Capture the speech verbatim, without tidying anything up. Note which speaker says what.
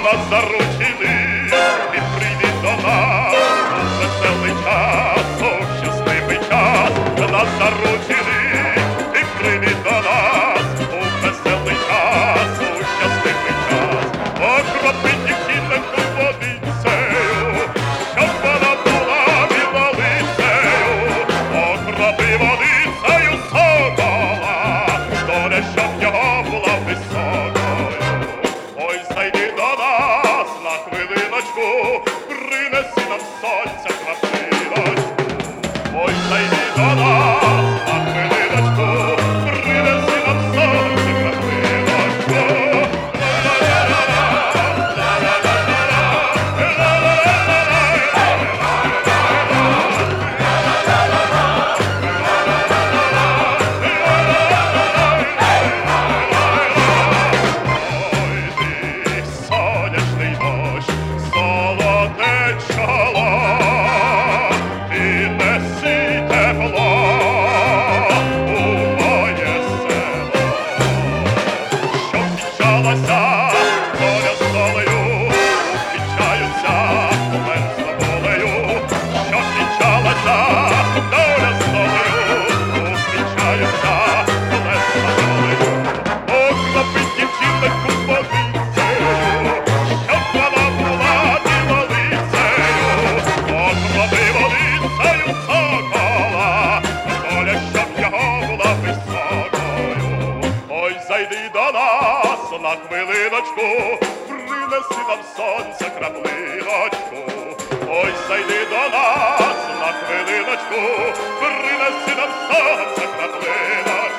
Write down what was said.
Speaker 1: нас заручили, і прийди до нас у веселий час, у щасливий час, нас заручили, і прийди до нас у веселий час, у щасливий час. Окропи дівчинку водицею, щоб вона була білолицею, окропи водицею сокола, доля, щоб його була високою. Ой, зайди до нас на хвилиночку, принеси нам сонця краплиночку. Ой, зайди до нас на хвилиночку, принеси нам сонця краплиночку. Сонячний дощ, золоте чоло, піднеси тепло у моє село, щоб кінчалася доля з долею, кінчаються умер з тобою, щоб кінчалася доля з долею, кінчаються умер з тобою. Окропи дівчинку водицею, щоб вона була білолицею, окропи водицею сокола, доля, щоб його була високою. Ой, зайди до нас на хвилиночку, принеси нам сонця краплиночку. Ой, зайди до нас на хвилиночку, принеси нам сонця краплиночку.